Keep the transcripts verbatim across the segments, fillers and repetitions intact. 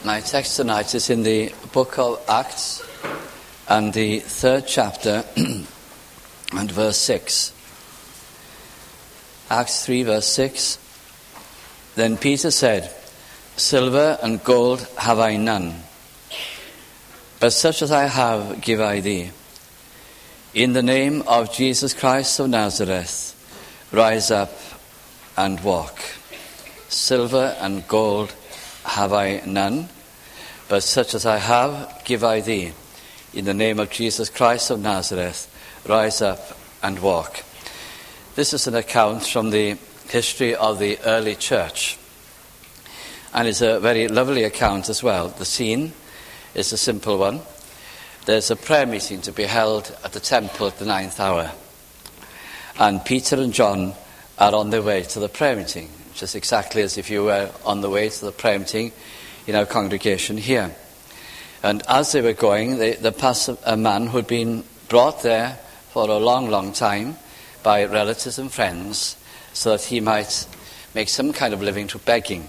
My text tonight is in the book of Acts and the third chapter and verse six. Acts three verse six. Then Peter said, "Silver and gold have I none, but such as I have give I thee. In the name of Jesus Christ of Nazareth, rise up and walk. Silver and gold have I none, but such as I have give I thee. In the name of Jesus Christ of Nazareth, rise up and walk." This is an account from the history of the early church, and it's a very lovely account as well. The scene is a simple one. There's a prayer meeting to be held at the temple at the ninth hour, and Peter and John are on their way to the prayer meeting, just exactly as if you were on the way to the prayer meeting in our congregation here. And as they were going, they, they passed a man who had been brought there for a long, long time by relatives and friends so that he might make some kind of living through begging.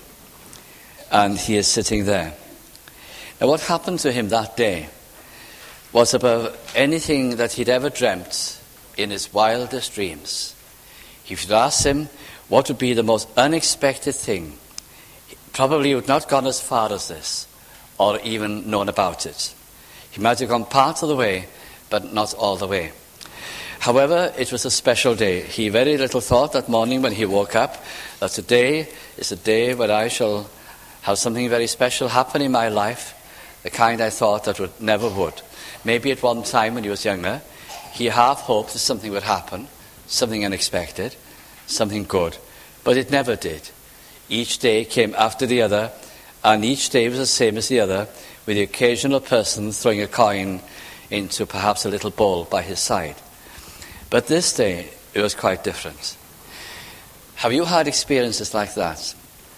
And he is sitting there. Now, what happened to him that day was above anything that he'd ever dreamt in his wildest dreams. If you'd asked him what would be the most unexpected thing, probably he would not have gone as far as this, or even known about it. He might have gone part of the way, but not all the way. However, it was a special day. He very little thought that morning when he woke up that today is a day when I shall have something very special happen in my life, the kind I thought that would never would. Maybe at one time when he was younger, he half hoped that something would happen, something unexpected, something good, but it never did. Each day came after the other, and each day was the same as the other, with the occasional person throwing a coin into perhaps a little bowl by his side. But this day, it was quite different. Have you had experiences like that?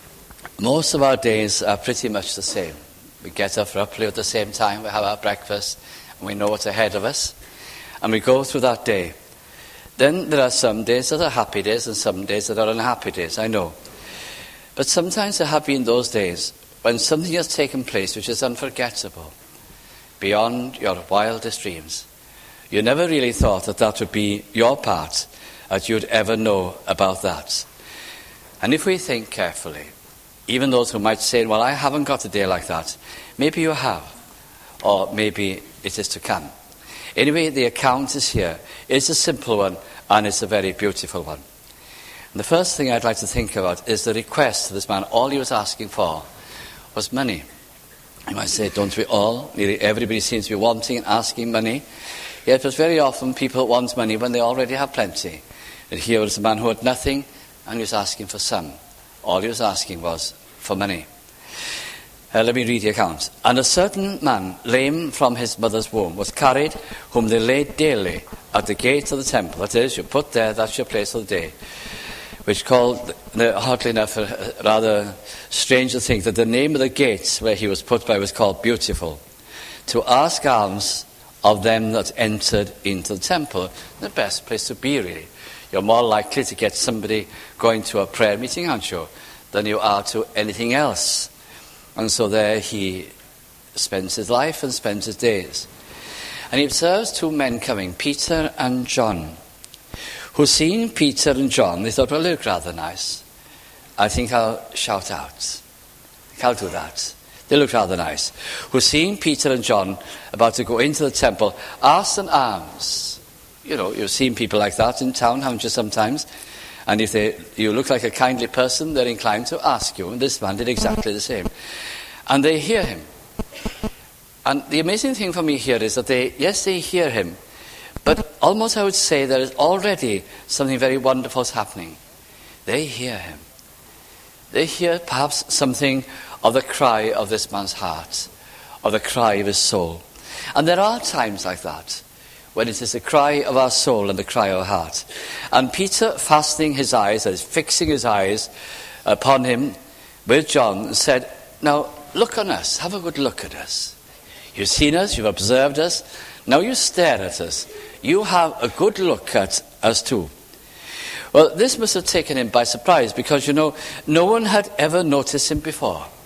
Most of our days are pretty much the same. We get up roughly at the same time, we have our breakfast, and we know what's ahead of us, and we go through that day. Then there are some days that are happy days and some days that are unhappy days, I know. But sometimes there have been those days when something has taken place which is unforgettable, beyond your wildest dreams. You never really thought that that would be your part, that you'd ever know about that. And if we think carefully, even those who might say, well, I haven't got a day like that, maybe you have, or maybe it is to come. Anyway, the account is here. It's a simple one, and it's a very beautiful one. And the first thing I'd like to think about is the request to this man. All he was asking for was money. You might say, don't we all? Nearly everybody seems to be wanting and asking money. Yet, but very often people want money when they already have plenty. And here was a man who had nothing, and he was asking for some. All he was asking was for money. Uh, let me read the account. "And a certain man, lame from his mother's womb, was carried, whom they laid daily at the gate of the temple." That is, you put there, that's your place of the day. Which called, oddly enough, a rather strange to think that the name of the gate where he was put by was called Beautiful. "To ask alms of them that entered into the temple." The best place to be, really. You're more likely to get somebody going to a prayer meeting, aren't you, than you are to anything else. And so there he spends his life and spends his days. And he observes two men coming, Peter and John, who, seeing Peter and John, they thought, well, they look rather nice. I think I'll shout out. I think I'll do that. They look rather nice. Who, seeing Peter and John about to go into the temple, asked an alms. You know, you've seen people like that in town, haven't you, sometimes? And if they, you look like a kindly person, they're inclined to ask you. And this man did exactly the same. And they hear him. And the amazing thing for me here is that they, yes, they hear him, but almost I would say there is already something very wonderful happening. They hear him. They hear perhaps something of the cry of this man's heart, of the cry of his soul. And there are times like that, when it is the cry of our soul and the cry of our heart. And Peter, fastening his eyes, that is, fixing his eyes upon him with John, said, "Now look on us, have a good look at us. You've seen us, you've observed us, now you stare at us. You have a good look at us too." Well, this must have taken him by surprise, because, you know, no one had ever noticed him before.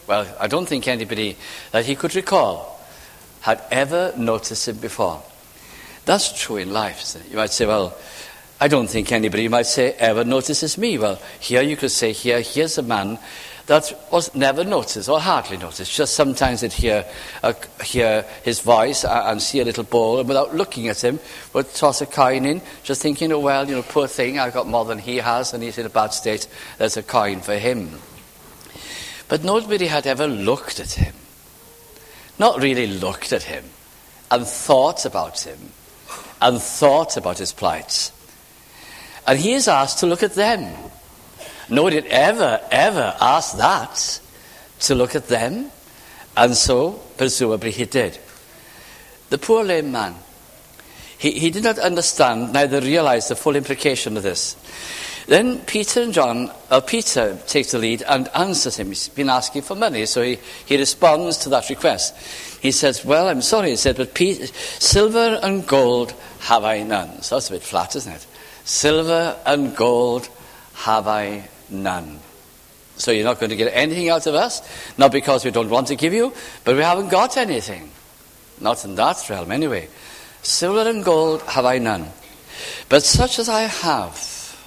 well, I don't think anybody that he could recall had ever noticed him before. That's true in life, isn't it? You might say, well, I don't think anybody, you might say, ever notices me. Well, here you could say, here, here's a man that was never noticed or hardly noticed. Just sometimes they'd hear, uh, hear his voice and see a little bowl, and without looking at him, would toss a coin in, just thinking, oh, well, you know, poor thing, I've got more than he has, and he's in a bad state. There's a coin for him. But nobody had ever looked at him. Not really looked at him and thought about him and thought about his plight. And he is asked to look at them. Nobody had ever, ever asked that, to look at them. And so, presumably, he did. The poor lame man, he, he did not understand, neither realize the full implication of this. Then Peter and John, uh, Peter takes the lead and answers him. He's been asking for money, so he, he responds to that request. He says, well, I'm sorry, he said, but Peter, silver and gold have I none. So that's a bit flat, isn't it? Silver and gold have I none. So you're not going to get anything out of us, not because we don't want to give you, but we haven't got anything. Not in that realm, anyway. Silver and gold have I none. But such as I have,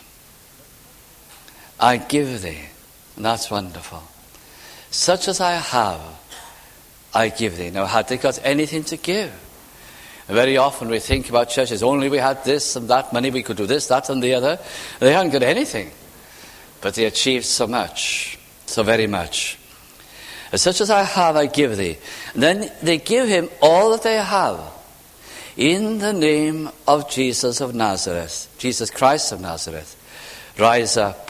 I give thee. And that's wonderful. Such as I have, I give thee. Now, had they got anything to give? Very often we think about churches, only we had this and that money, we could do this, that and the other. They hadn't got anything. But they achieved so much, so very much. Such as I have, I give thee. And then they give him all that they have. In the name of Jesus of Nazareth, Jesus Christ of Nazareth, rise up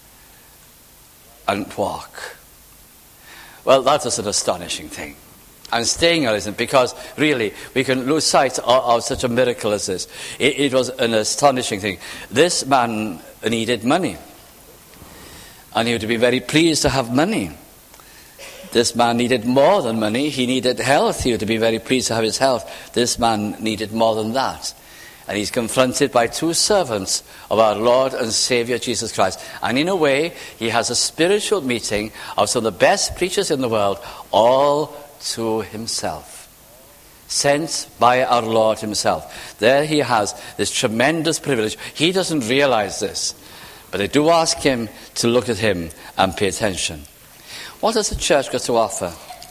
and walk. Well, that is an astonishing thing. I'm staying on it because really we can lose sight of, of such a miracle as this. It, it was an astonishing thing. This man needed money. And he would be very pleased to have money. This man needed more than money. He needed health. He would be very pleased to have his health. This man needed more than that. And he's confronted by two servants of our Lord and Savior Jesus Christ. And in a way, he has a spiritual meeting of some of the best preachers in the world, all to himself. Sent by our Lord himself. There he has this tremendous privilege. He doesn't realize this. But I do ask him to look at him and pay attention. What has the church got to offer?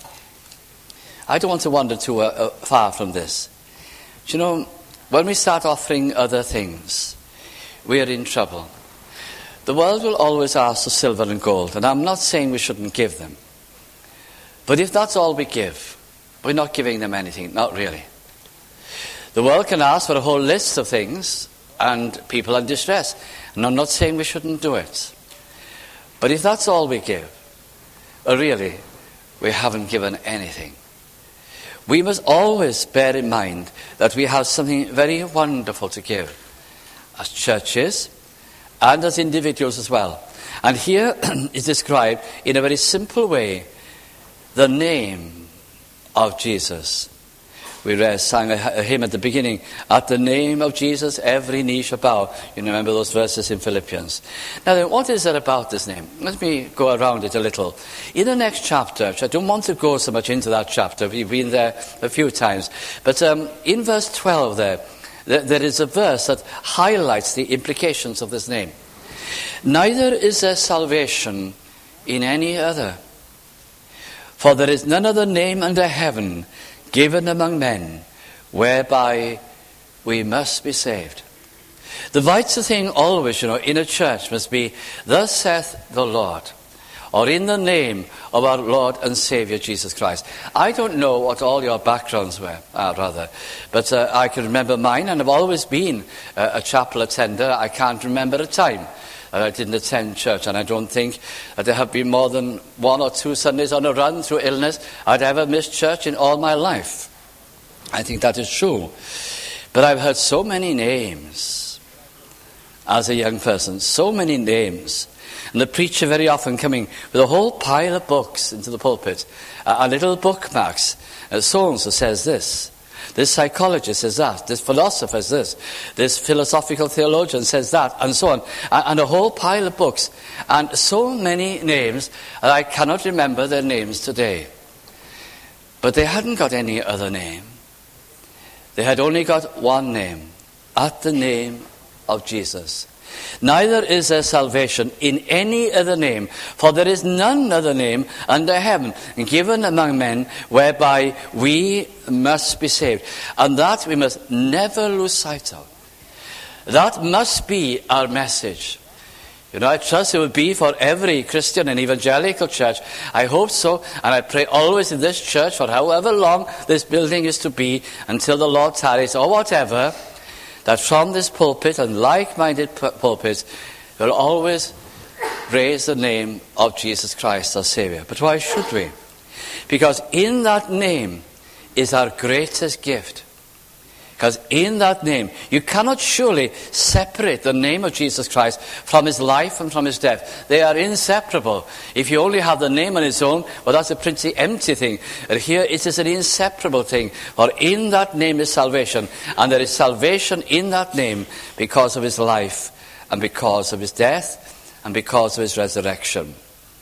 I don't want to wander too uh, far from this. Do you know, when we start offering other things, we are in trouble. The world will always ask for silver and gold, and I'm not saying we shouldn't give them. But if that's all we give, we're not giving them anything, not really. The world can ask for a whole list of things, and people are in distress. And I'm not saying we shouldn't do it. But if that's all we give, well, really, we haven't given anything. We must always bear in mind that we have something very wonderful to give, as churches and as individuals as well. And here is described in a very simple way, the name of Jesus. We read, sang a hymn at the beginning, at the name of Jesus every knee shall bow. You remember those verses in Philippians. Now then, what is it about this name? Let me go around it a little. In the next chapter, which I don't want to go so much into that chapter, we've been there a few times, but um, in verse twelve there, there, there is a verse that highlights the implications of this name. Neither is there salvation in any other, for there is none other name under heaven given among men, whereby we must be saved. The vital thing always, you know, in a church must be, thus saith the Lord, or in the name of our Lord and Savior Jesus Christ. I don't know what all your backgrounds were, uh, rather, but uh, I can remember mine, and I've always been uh, a chapel attender. I can't remember a time I didn't attend church, and I don't think that there have been more than one or two Sundays on a run through illness I'd ever missed church in all my life. I think that is true. But I've heard so many names as a young person, so many names. And the preacher very often coming with a whole pile of books into the pulpit, uh, and little bookmarks. Uh, so-and-so says this. This psychologist says that. This philosopher says this. This philosophical theologian says that, and so on. And, and a whole pile of books. And so many names that I cannot remember their names today. But they hadn't got any other name. They had only got one name. At the name of Jesus. Neither is there salvation in any other name, for there is none other name under heaven given among men whereby we must be saved. And that we must never lose sight of. That must be our message. You know, I trust it will be for every Christian and evangelical church. I hope so, and I pray always in this church for however long this building is to be, until the Lord tarries or whatever, that from this pulpit and like-minded pulpits will always raise the name of Jesus Christ, our Savior. But why should we? Because in that name is our greatest gift. Because in that name, you cannot surely separate the name of Jesus Christ from his life and from his death. They are inseparable. If you only have the name on its own, well, that's a pretty empty thing. And here it is an inseparable thing. For in that name is salvation. And there is salvation in that name because of his life and because of his death and because of his resurrection.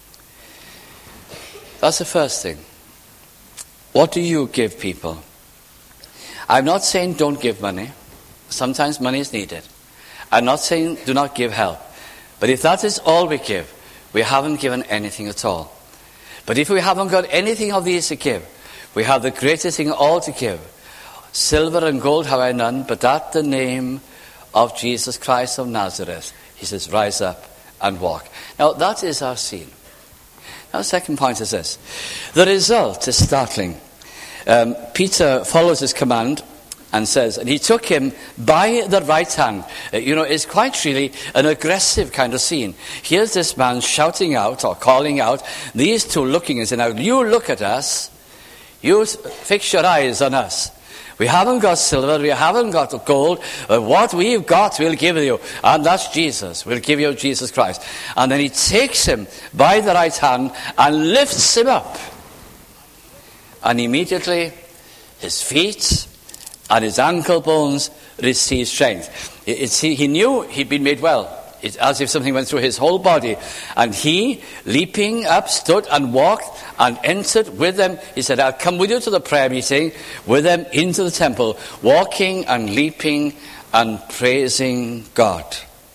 That's the first thing. What do you give people? I'm not saying don't give money. Sometimes money is needed. I'm not saying do not give help. But if that is all we give, we haven't given anything at all. But if we haven't got anything of these to give, we have the greatest thing all to give. Silver and gold have I none, but at the name of Jesus Christ of Nazareth, he says, rise up and walk. Now that is our scene. Now the second point is this. The result is startling. Um, Peter follows his command and says, and he took him by the right hand. Uh, you know, it's quite really an aggressive kind of scene. Here's this man shouting out or calling out, these two looking and saying, now you look at us, you fix your eyes on us. We haven't got silver, we haven't got gold, but what we've got we'll give you, and that's Jesus. We'll give you Jesus Christ. And then he takes him by the right hand and lifts him up. And immediately his feet and his ankle bones received strength. It's, he, he knew he'd been made well. It's as if something went through his whole body. And he, leaping up, stood and walked and entered with them. He said, I'll come with you to the prayer meeting, with them into the temple, walking and leaping and praising God.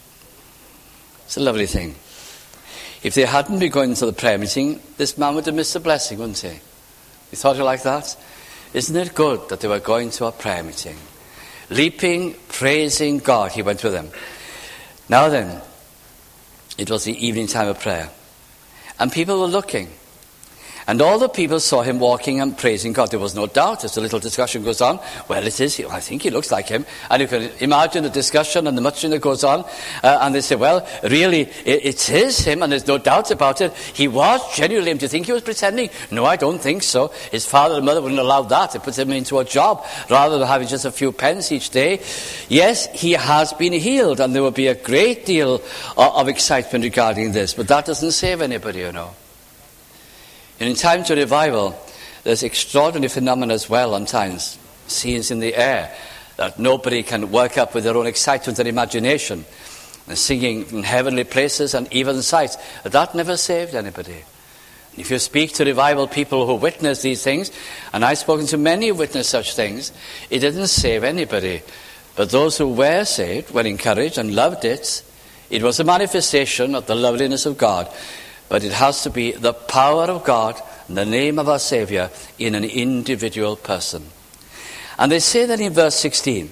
It's a lovely thing. If they hadn't been going to the prayer meeting, this man would have missed the blessing, wouldn't he? You thought it like that? Isn't it good that they were going to a prayer meeting? Leaping, praising God, he went with them. Now then, it was the evening time of prayer. And people were looking. And all the people saw him walking and praising God. There was no doubt, as the little discussion goes on, well, it is, I think he looks like him. And you can imagine the discussion and the muttering that goes on. Uh, and they say, well, really, it, it is him, and there's no doubt about it. He was genuinely him. Do you think he was pretending? No, I don't think so. His father and mother wouldn't allow that. It puts him into a job rather than having just a few pence each day. Yes, he has been healed, and there will be a great deal of, of excitement regarding this. But that doesn't save anybody, you know. And in times of revival, there's extraordinary phenomena as well on times. Scenes in the air that nobody can work up with their own excitement and imagination. And singing in heavenly places and even sights. That never saved anybody. If you speak to revival people who witness these things, and I've spoken to many who witnessed such things, it didn't save anybody. But those who were saved were encouraged and loved it. It was a manifestation of the loveliness of God. But it has to be the power of God, the name of our Savior, in an individual person. And they say that in verse sixteen,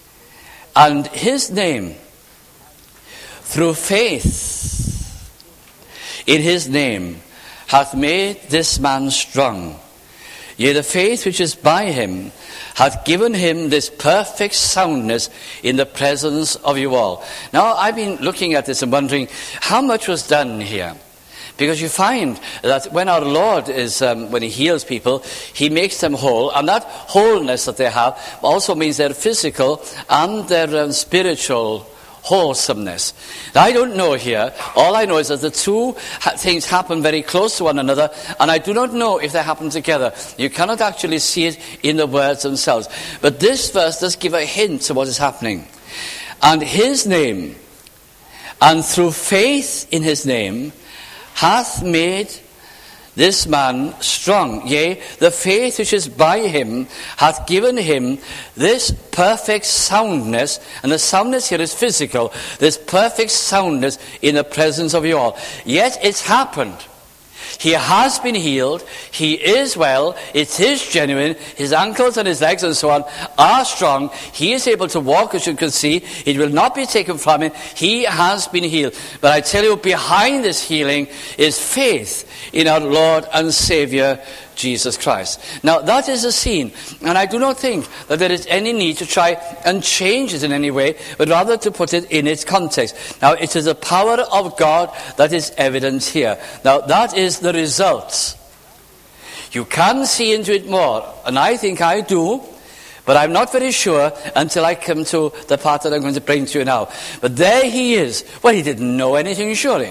and his name, through faith in his name, hath made this man strong. Yea, the faith which is by him hath given him this perfect soundness in the presence of you all. Now, I've been looking at this and wondering how much was done here. Because you find that when our Lord is, um, when he heals people, he makes them whole. And that wholeness that they have also means their physical and their um, spiritual wholesomeness. Now, I don't know here. All I know is that the two ha- things happen very close to one another, and I do not know if they happen together. You cannot actually see it in the words themselves. But this verse does give a hint of what is happening. And his name, and through faith in his name, hath made this man strong. Yea, the faith which is by him hath given him this perfect soundness, and the soundness here is physical, this perfect soundness in the presence of you all. Yet it's happened. He has been healed. He is well. It is genuine. His ankles and his legs and so on are strong. He is able to walk, as you can see. It will not be taken from him. He has been healed. But I tell you, behind this healing is faith in our Lord and Savior, Jesus Christ. Now, that is a scene, and I do not think that there is any need to try and change it in any way, but rather to put it in its context. Now, it is the power of God that is evident here. Now, that is the result. You can see into it more, and I think I do, but I'm not very sure until I come to the part that I'm going to bring to you now. But there he is. Well, he didn't know anything, surely.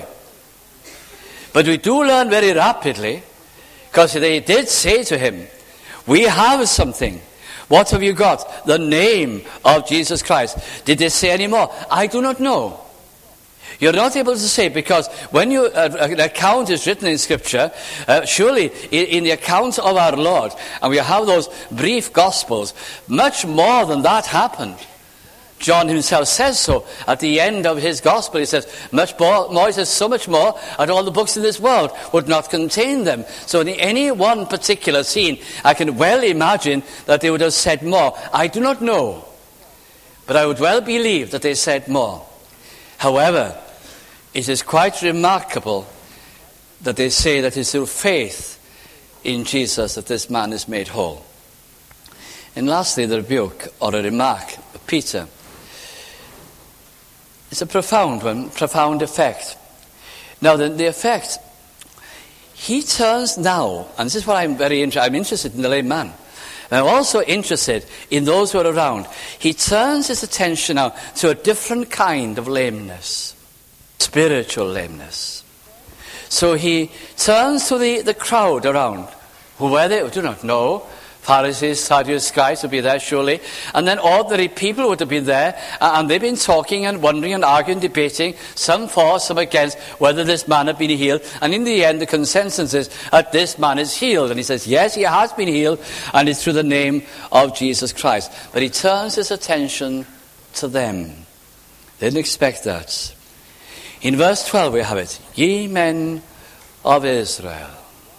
But we do learn very rapidly, because they did say to him, we have something. What have you got? The name of Jesus Christ. Did they say any more? I do not know. You're not able to say, because when you, uh, an account is written in Scripture, uh, surely in, in the account of our Lord, and we have those brief Gospels, much more than that happened. John himself says so at the end of his gospel. He says, much more, more, he says, so much more, and all the books in this world would not contain them. So in any one particular scene, I can well imagine that they would have said more. I do not know, but I would well believe that they said more. However, it is quite remarkable that they say that it's through faith in Jesus that this man is made whole. And lastly, the rebuke or a remark of Peter. It's a profound one, profound effect. Now, the, the effect, he turns now, and this is what I'm very interested, I'm interested in the lame man. And I'm also interested in those who are around. He turns his attention now to a different kind of lameness, spiritual lameness. So he turns to the, the crowd around, who were they? We do not know. Pharisees, Sadducees, scribes would be there surely. And then ordinary people would have been there. And they've been talking and wondering and arguing, debating, some for, some against, whether this man had been healed. And in the end, the consensus is that this man is healed. And he says, yes, he has been healed, and it's through the name of Jesus Christ. But he turns his attention to them. They didn't expect that. In verse twelve we have it. Ye men of Israel,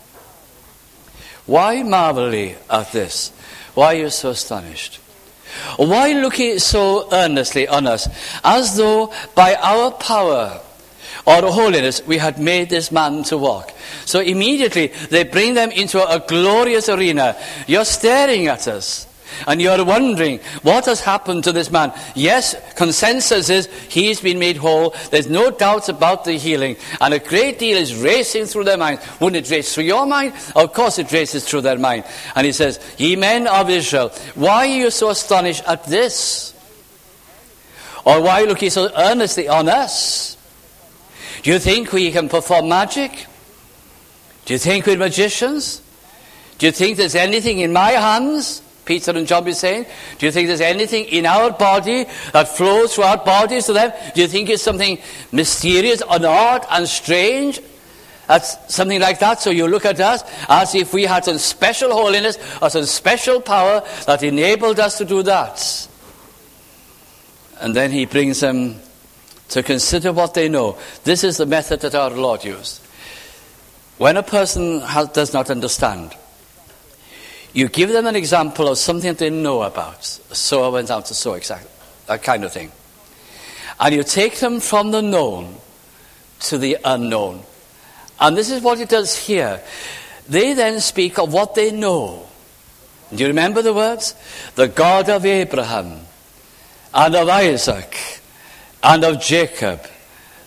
why marvel ye at this? Why are you so astonished? Why look ye so earnestly on us, as though by our power or holiness we had made this man to walk? So immediately they bring them into a glorious arena. You're staring at us, and you're wondering, what has happened to this man? Yes, consensus is he's been made whole. There's no doubt about the healing. And a great deal is racing through their mind. Wouldn't it race through your mind? Of course it races through their mind. And he says, ye men of Israel, why are you so astonished at this? Or why look ye so earnestly on us? Do you think we can perform magic? Do you think we're magicians? Do you think there's anything in my hands? Peter and John be saying, do you think there's anything in our body that flows through our bodies to them? Do you think it's something mysterious and odd and strange? That's something like that. So you look at us as if we had some special holiness or some special power that enabled us to do that. And then he brings them to consider what they know. This is the method that our Lord used. When a person has, does not understand, you give them an example of something that they know about. A sower went out to sow, exactly, that kind of thing. And you take them from the known to the unknown. And this is what it does here. They then speak of what they know. Do you remember the words? The God of Abraham, and of Isaac, and of Jacob,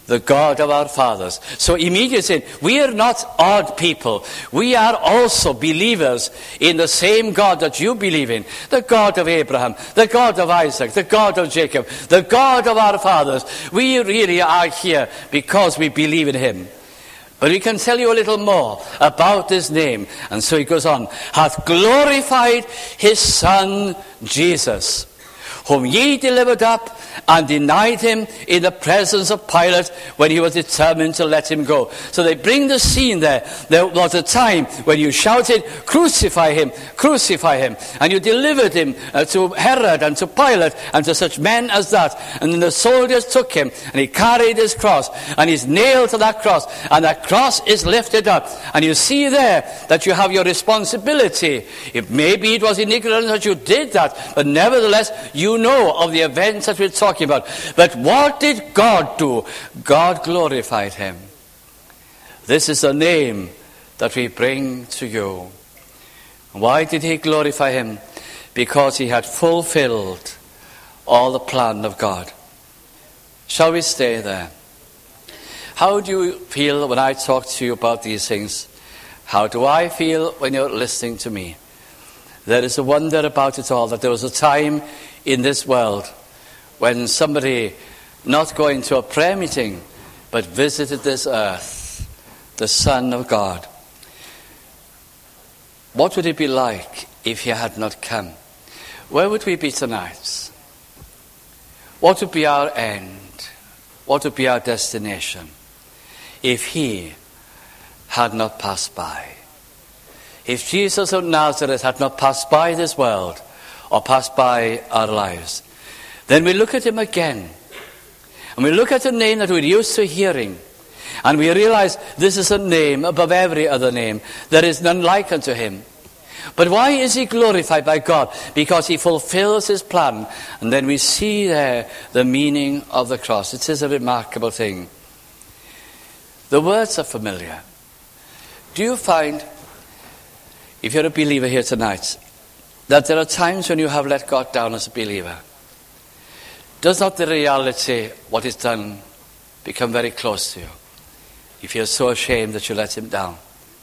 the God of our fathers. So immediately saying, we are not odd people. We are also believers in the same God that you believe in. The God of Abraham, the God of Isaac, the God of Jacob, the God of our fathers. We really are here because we believe in him. But we can tell you a little more about this name. And so he goes on, hath glorified his Son Jesus, whom ye delivered up and denied him in the presence of Pilate when he was determined to let him go. So they bring the scene there. There was a time when you shouted, crucify him, crucify him. And you delivered him uh, to Herod and to Pilate and to such men as that. And then the soldiers took him and he carried his cross and he's nailed to that cross. And that cross is lifted up. And you see there that you have your responsibility. If maybe it was in ignorance that you did that, but nevertheless you know of the events that we're talking about. But what did God do? God glorified him. This is the name that we bring to you. Why did he glorify him? Because he had fulfilled all the plan of God. Shall we stay there? How do you feel when I talk to you about these things? How do I feel when you're listening to me? There is a wonder about it all, that there was a time in this world when somebody, not going to a prayer meeting, but visited this earth, the Son of God. What would it be like if he had not come? Where would we be tonight? What would be our end? What would be our destination if he had not passed by? If Jesus of Nazareth had not passed by this world or passed by our lives, then we look at him again and we look at a name that we're used to hearing and we realize this is a name above every other name. There is none like unto him. But why is he glorified by God? Because he fulfills his plan. And then we see there the meaning of the cross. It is a remarkable thing. The words are familiar. Do you find, if you're a believer here tonight, that there are times when you have let God down as a believer? Does not the reality, what is done, become very close to you? If you're so ashamed that you let him down.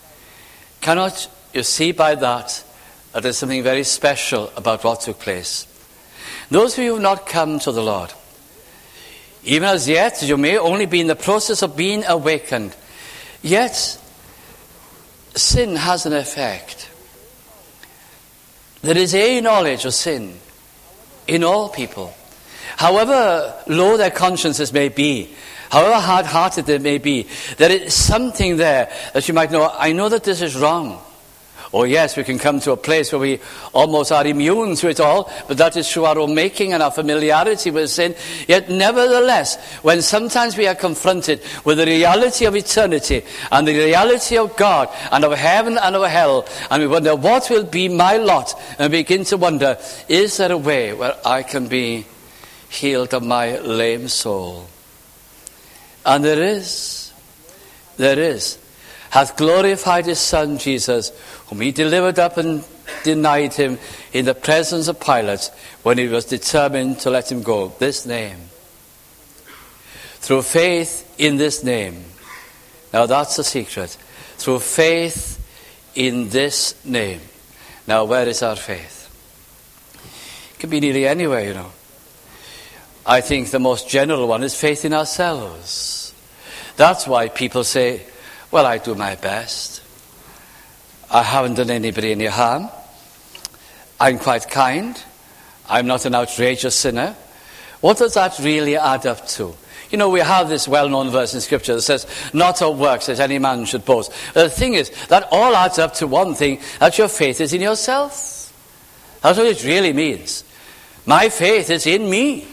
Cannot you see by that that there's something very special about what took place? Those of you who have not come to the Lord, even as yet, you may only be in the process of being awakened, yet sin has an effect. There is a knowledge of sin in all people. However low their consciences may be, however hard-hearted they may be, there is something there that you might know, I know that this is wrong. Oh yes, we can come to a place where we almost are immune to it all, but that is through our own making and our familiarity with sin. Yet nevertheless, when sometimes we are confronted with the reality of eternity and the reality of God and of heaven and of hell, and we wonder, what will be my lot? And we begin to wonder, is there a way where I can be healed of my lame soul? And there is. There is. Hath glorified his Son Jesus, whom he delivered up and denied him in the presence of Pilate when he was determined to let him go. This name. Through faith in this name. Now that's the secret. Through faith in this name. Now where is our faith? It can be nearly anywhere, you know. I think the most general one is faith in ourselves. That's why people say, well, I do my best. I haven't done anybody any harm. I'm quite kind. I'm not an outrageous sinner. What does that really add up to? You know, we have this well-known verse in Scripture that says, not of works that any man should boast. But the thing is, that all adds up to one thing, that your faith is in yourself. That's what it really means. My faith is in me.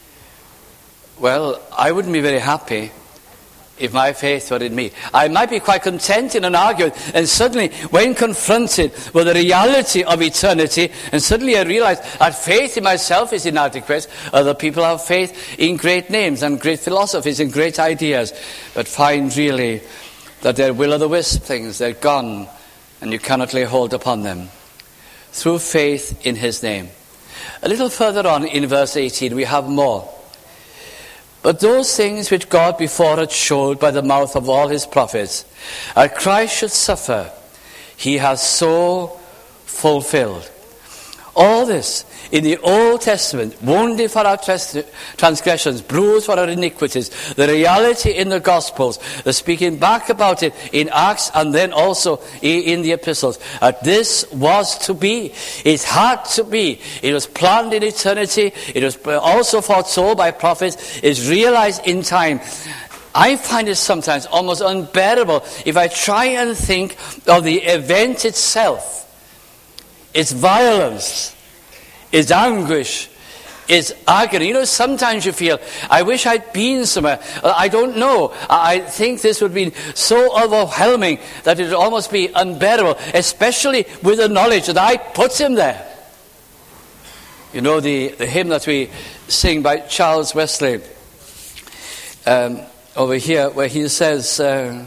Well, I wouldn't be very happy if my faith were in me. I might be quite content in an argument, and suddenly when confronted with the reality of eternity, and suddenly I realize that faith in myself is inadequate. Other people have faith in great names and great philosophies and great ideas, but find really that they're will-o'-the-wisp things. They're gone and you cannot lay hold upon them. Through faith in his name. A little further on in verse eighteen we have more. But those things which God before had showed by the mouth of all his prophets, that Christ should suffer, he has so fulfilled. All this in the Old Testament, wounded for our transgressions, bruised for our iniquities, the reality in the Gospels, the speaking back about it in Acts and then also in the epistles. That this was to be. It had to be. It was planned in eternity. It was also foretold by prophets. It's realized in time. I find it sometimes almost unbearable if I try and think of the event itself. Its violence, its anguish, its agony. You know, sometimes you feel, I wish I'd been somewhere. I don't know. I think this would be so overwhelming that it would almost be unbearable, especially with the knowledge that I put him there. You know, the, the hymn that we sing by Charles Wesley, um, over here, where he says, uh,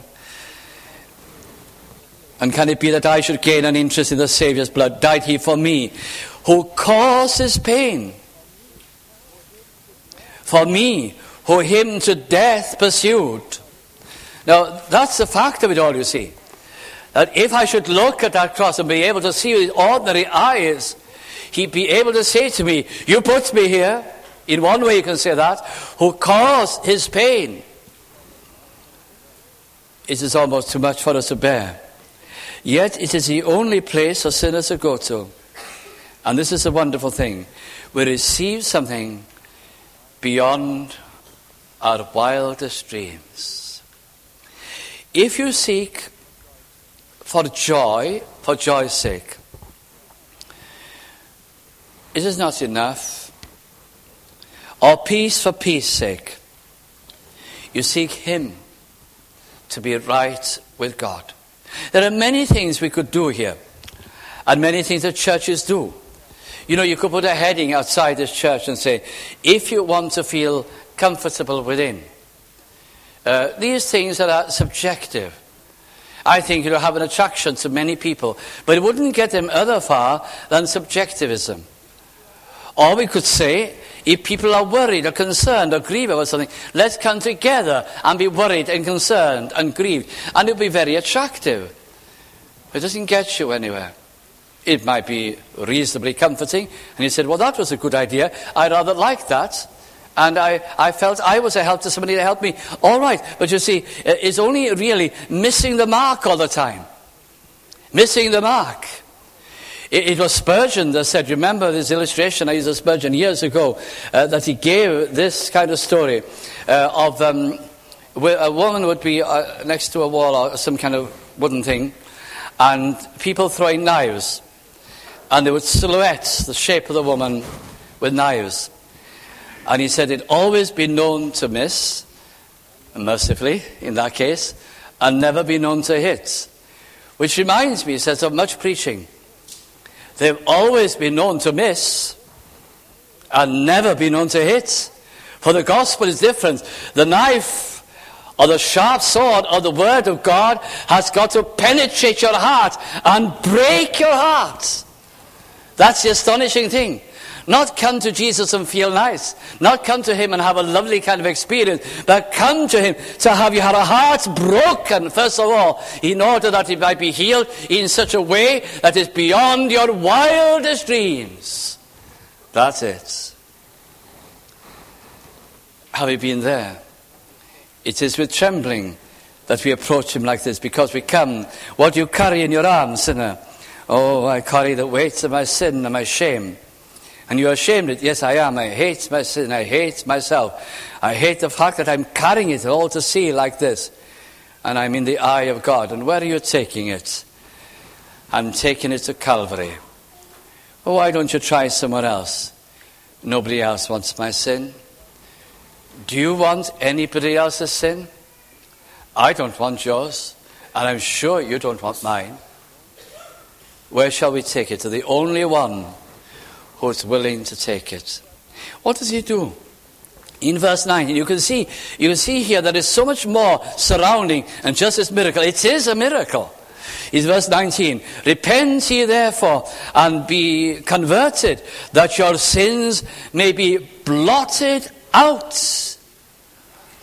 and can it be that I should gain an interest in the Saviour's blood? Died he for me, who caused his pain? For me, who him to death pursued. Now, that's the fact of it all, you see. That if I should look at that cross and be able to see with ordinary eyes, he'd be able to say to me, you put me here. In one way you can say that. Who caused his pain. It is almost too much for us to bear. Yet it is the only place for sinners to go to. And this is a wonderful thing. We receive something beyond our wildest dreams. If you seek for joy, for joy's sake, it is not enough. Or peace for peace sake. You seek him to be right with God. There are many things we could do here, and many things that churches do. You know, you could put a heading outside this church and say, if you want to feel comfortable within, uh, these things that are subjective, I think it'll have an attraction to many people, but it wouldn't get them other far than subjectivism. Or we could say, if people are worried or concerned or grieved about something, let's come together and be worried and concerned and grieved. And it'll be very attractive. It doesn't get you anywhere. It might be reasonably comforting. And he said, well, that was a good idea. I rather liked that. And I, I felt I was a help to somebody to help me. All right. But you see, it's only really missing the mark all the time. Missing the mark. It, it was Spurgeon that said, remember this illustration I used of Spurgeon years ago, uh, that he gave this kind of story uh, of um, where a woman would be uh, next to a wall or some kind of wooden thing, and people throwing knives. And they would silhouette the shape of the woman with knives. And he said it'd always be known to miss, mercifully in that case, and never be known to hit. Which reminds me, he says, of much preaching. They've always been known to miss and never been known to hit. For the gospel is different. The knife or the sharp sword or the word of God has got to penetrate your heart and break your heart. That's the astonishing thing. Not come to Jesus and feel nice. Not come to him and have a lovely kind of experience. But come to him to have your heart broken, first of all, in order that it might be healed in such a way that is beyond your wildest dreams. That's it. Have you been there? It is with trembling that we approach him like this, because we come. What do you carry in your arms, sinner? Oh, I carry the weights of my sin and my shame. And you're ashamed of it. Yes, I am. I hate my sin. I hate myself. I hate the fact that I'm carrying it all to see like this. And I'm in the eye of God. And where are you taking it? I'm taking it to Calvary. Well, why don't you try somewhere else? Nobody else wants my sin. Do you want anybody else's sin? I don't want yours. And I'm sure you don't want mine. Where shall we take it? To the only one who is willing to take it. What does he do? In verse nineteen, you can see, you can see here that there's so much more surrounding and just this miracle. It is a miracle. It's verse nineteen. Repent ye therefore and be converted, that your sins may be blotted out.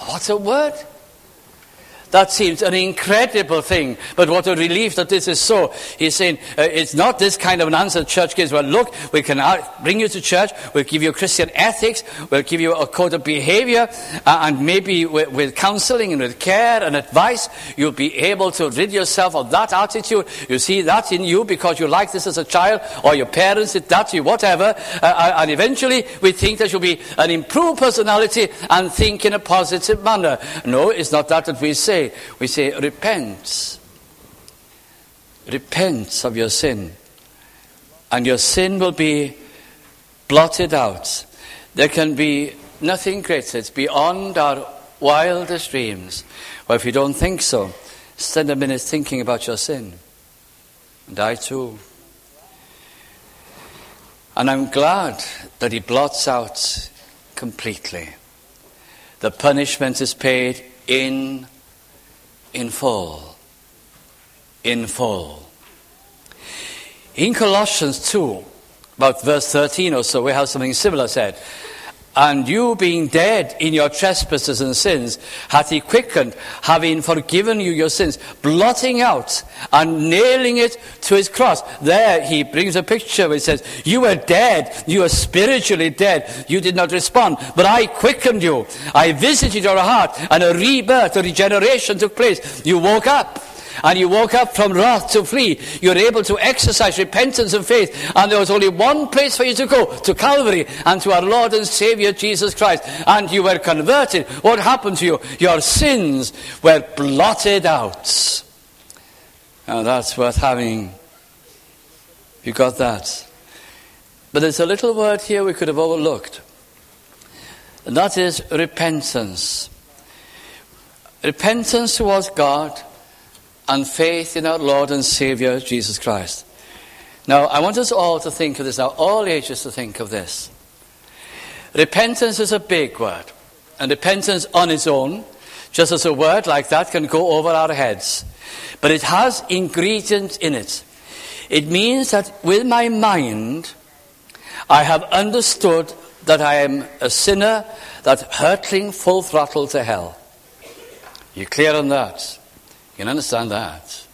What a word. That seems an incredible thing, but what a relief that this is so. He's saying, uh, it's not this kind of an answer the church gives. Well, look, we can bring you to church, we'll give you Christian ethics, we'll give you a code of behavior, uh, and maybe with, with counseling and with care and advice, you'll be able to rid yourself of that attitude. You see that in you because you like this as a child, or your parents did that to you, whatever, uh, and eventually we think there should be an improved personality and think in a positive manner. No, it's not that that we say. We say, repent. Repent of your sin. And your sin will be blotted out. There can be nothing greater. It's beyond our wildest dreams. Well, if you don't think so, spend a minute thinking about your sin. And I too. And I'm glad that he blots out completely. The punishment is paid in In full. In full. In Colossians two, about verse thirteen or so, we have something similar said. And you being dead in your trespasses and sins, hath he quickened, having forgiven you your sins, blotting out and nailing it to his cross. There he brings a picture where he says, you were dead, you were spiritually dead, you did not respond, but I quickened you. I visited your heart, and a rebirth, a regeneration took place. You woke up. And you woke up from wrath to flee. You were able to exercise repentance and faith. And there was only one place for you to go, to Calvary and to our Lord and Savior Jesus Christ. And you were converted. What happened to you? Your sins were blotted out. Now that's worth having. You got that? But there's a little word here we could have overlooked. And that is repentance. Repentance towards God and faith in our Lord and Savior, Jesus Christ. Now, I want us all to think of this now, all ages to think of this. Repentance is a big word. And repentance on its own, just as a word like that, can go over our heads. But it has ingredients in it. It means that with my mind, I have understood that I am a sinner that's hurtling full throttle to hell. You clear on that? You can understand that.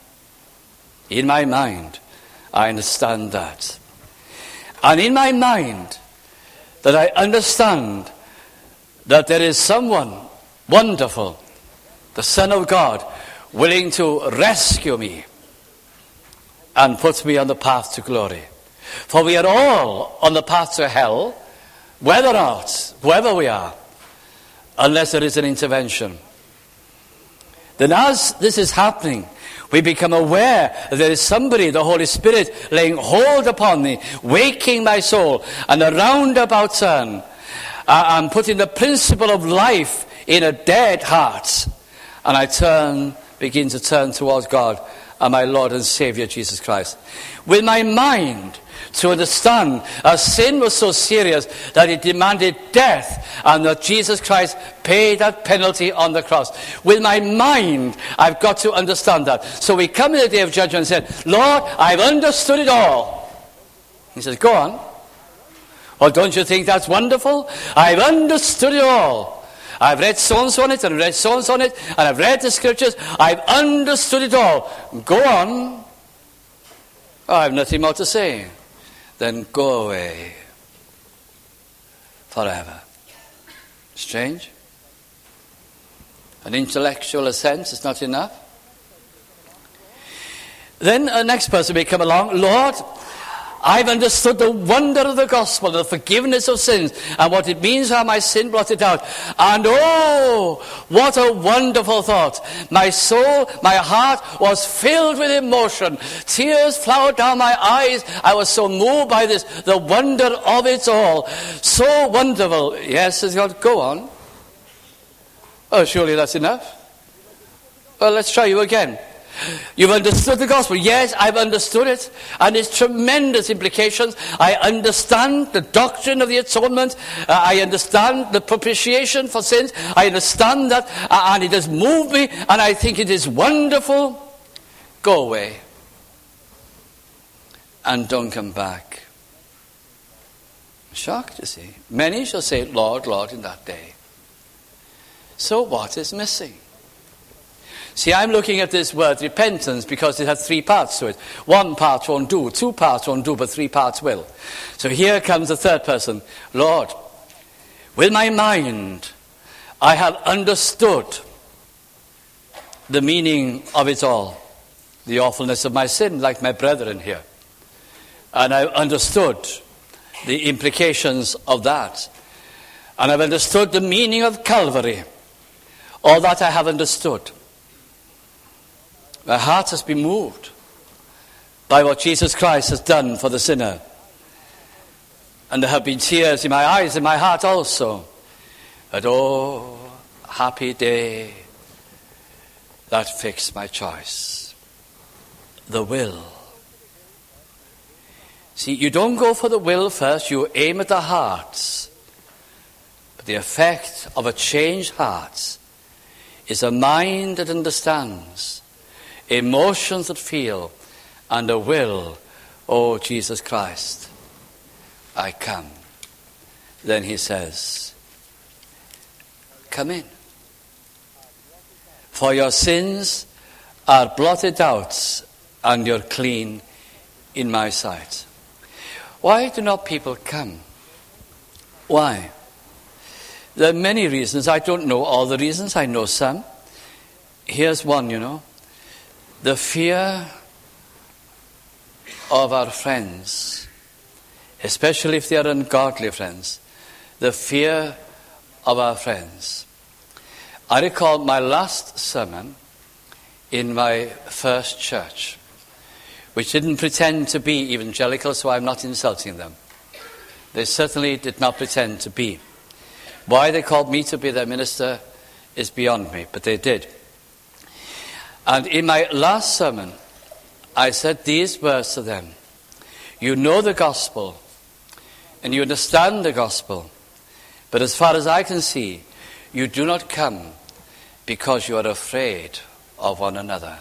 In my mind, I understand that. And in my mind, that I understand that there is someone wonderful, the Son of God, willing to rescue me and put me on the path to glory. For we are all on the path to hell, whether or not, whoever we are, unless there is an intervention. Then as this is happening, we become aware that there is somebody, the Holy Spirit, laying hold upon me, waking my soul, and a roundabout turn, uh, and putting the principle of life in a dead heart. And I turn, begin to turn towards God and my Lord and Savior, Jesus Christ. With my mind, to understand our sin was so serious that it demanded death, and that Jesus Christ paid that penalty on the cross. With my mind, I've got to understand that. So we come in the day of judgment and say, Lord, I've understood it all. He says, go on. Well, don't you think that's wonderful? I've understood it all. I've read so-and-so on it, and I've read so-and-so on it, and I've read the scriptures. I've understood it all. Go on. Oh, I have nothing more to say. Then go away forever. Strange? An intellectual assent is not enough. Then a next person may come along, Lord, I've understood the wonder of the gospel, the forgiveness of sins, and what it means to have my sin blotted out. And oh, what a wonderful thought. My soul, my heart was filled with emotion. Tears flowered down my eyes. I was so moved by this, the wonder of it all. So wonderful. Yes, says God, go on. Oh, surely that's enough. Well, let's try you again. You've understood the gospel. Yes, I've understood it. And its tremendous implications. I understand the doctrine of the atonement. Uh, I understand the propitiation for sins. I understand that. Uh, and it has moved me. And I think it is wonderful. Go away. And don't come back. Shocked, you see. Many shall say, Lord, Lord, in that day. So what is missing? See, I'm looking at this word repentance because it has three parts to it. One part won't do, two parts won't do, but three parts will. So here comes the third person. Lord, with my mind, I have understood the meaning of it all. The awfulness of my sin, like my brethren here. And I've understood the implications of that. And I've understood the meaning of Calvary. All that I have understood. My heart has been moved by what Jesus Christ has done for the sinner. And there have been tears in my eyes and my heart also. But oh, happy day that fixed my choice. The will. See, you don't go for the will first, you aim at the hearts. But the effect of a changed heart is a mind that understands, emotions that feel, and a will. Oh, Jesus Christ, I come. Then he says, come in. For your sins are blotted out, and you're clean in my sight. Why do not people come? Why? There are many reasons. I don't know all the reasons. I know some. Here's one, you know. The fear of our friends, especially if they are ungodly friends. The fear of our friends. I recall my last sermon in my first church, which didn't pretend to be evangelical, so I'm not insulting them. They certainly did not pretend to be. Why they called me to be their minister is beyond me, but they did. And in my last sermon, I said these words to them. You know the gospel, and you understand the gospel, but as far as I can see, you do not come because you are afraid of one another.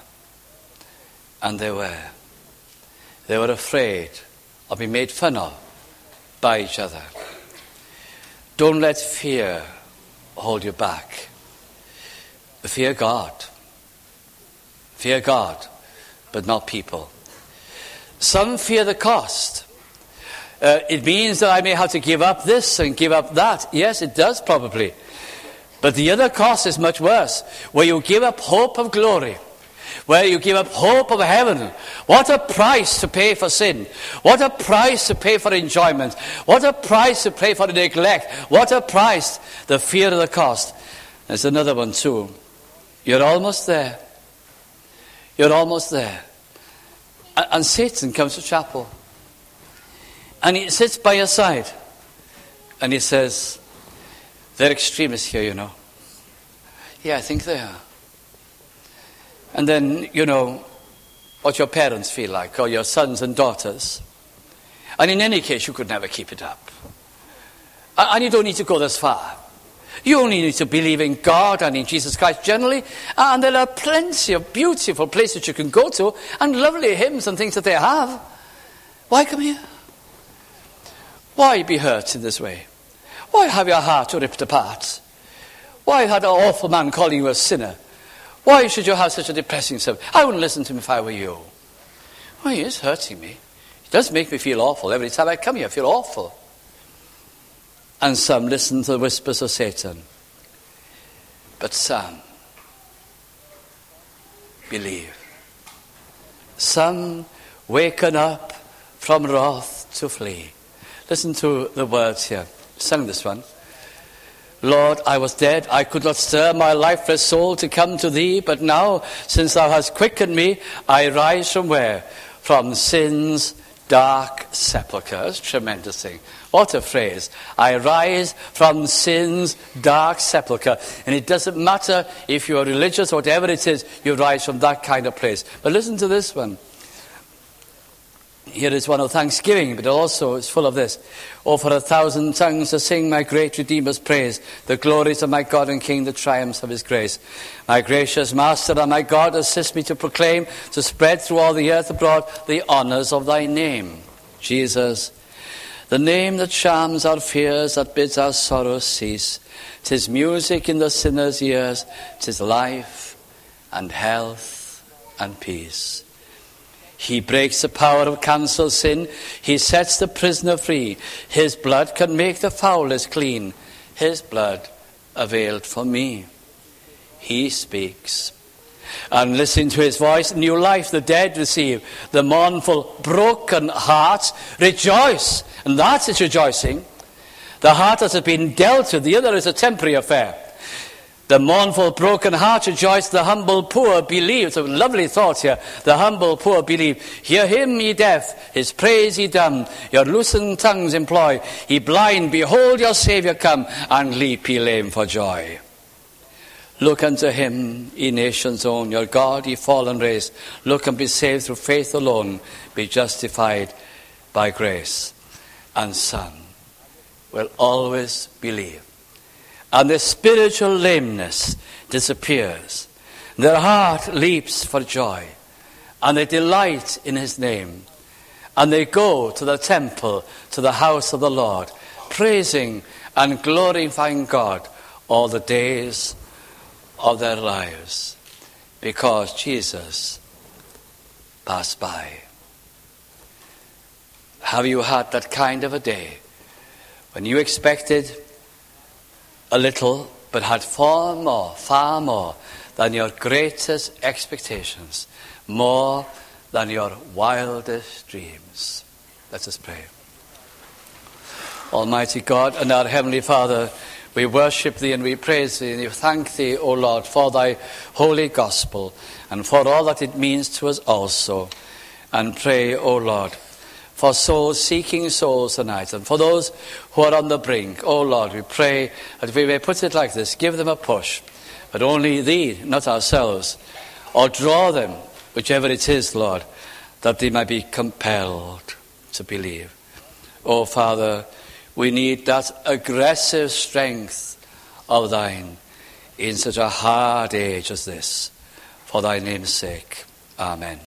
And they were. They were afraid of being made fun of by each other. Don't let fear hold you back. Fear God. Fear God, but not people. Some fear the cost. Uh, it means that I may have to give up this and give up that. Yes, it does probably. But the other cost is much worse, where you give up hope of glory, where you give up hope of heaven. What a price to pay for sin. What a price to pay for enjoyment. What a price to pay for neglect. What a price, the fear of the cost. There's another one too. You're almost there. You're almost there. And, and Satan comes to chapel. And he sits by your side. And he says, they're extremists here, you know. Yeah, I think they are. And then, you know, what your parents feel like, or your sons and daughters. And in any case, you could never keep it up. And you don't need to go this far. You only need to believe in God and in Jesus Christ generally. And there are plenty of beautiful places you can go to, and lovely hymns and things that they have. Why come here? Why be hurt in this way? Why have your heart ripped apart? Why had an awful man calling you a sinner? Why should you have such a depressing subject? I wouldn't listen to him if I were you. Oh, he is hurting me. He does make me feel awful. Every time I come here, I feel awful. And some listen to the whispers of Satan. But some believe. Some waken up from wrath to flee. Listen to the words here. Sung this one. Lord, I was dead, I could not stir my lifeless soul to come to thee, but now, since thou hast quickened me, I rise from where? From sin's dark sepulchre. That's a tremendous thing. What a phrase. I rise from sin's dark sepulchre. And it doesn't matter if you are religious or whatever it is, you rise from that kind of place. But listen to this one. Here is one of thanksgiving, but also it's full of this. Oh, for a thousand tongues to sing my great Redeemer's praise, the glories of my God and King, the triumphs of his grace. My gracious Master and my God, assist me to proclaim, to spread through all the earth abroad, the honours of thy name. Jesus, The name that charms our fears, that bids our sorrows cease. 'Tis music in the sinner's ears, 'tis life and health and peace. He breaks the power of cancelled sin, he sets the prisoner free. His blood can make the foulest clean, his blood availed for me. He speaks, and listen to his voice. New life the dead receive, the mournful broken hearts rejoice, and that is rejoicing. The heart that has been dealt with, the other is a temporary affair. The mournful broken heart rejoice, the humble poor believe. It's a lovely thought here. The humble poor believe. Hear him, ye deaf, his praise ye dumb, your loosened tongues employ. Ye blind, behold your Saviour come, and leap ye lame for joy. Look unto him, ye nations own, your God, ye fallen race. Look and be saved through faith alone, be justified by grace. And son will always believe. And their spiritual lameness disappears. Their heart leaps for joy, and they delight in his name. And they go to the temple, to the house of the Lord, praising and glorifying God all the days of their lives, because Jesus passed by. Have you had that kind of a day when you expected a little, but had far more, far more than your greatest expectations, more than your wildest dreams? Let us pray. Almighty God and our Heavenly Father, we worship thee and we praise thee and we thank thee, O Lord, for thy holy gospel and for all that it means to us also. And pray, O Lord, for souls seeking souls tonight, and for those who are on the brink. Oh Lord, we pray that we may put it like this: give them a push, but only thee, not ourselves, or draw them, whichever it is, Lord, that they might be compelled to believe. Oh Father, we need that aggressive strength of thine in such a hard age as this, for thy name's sake. Amen.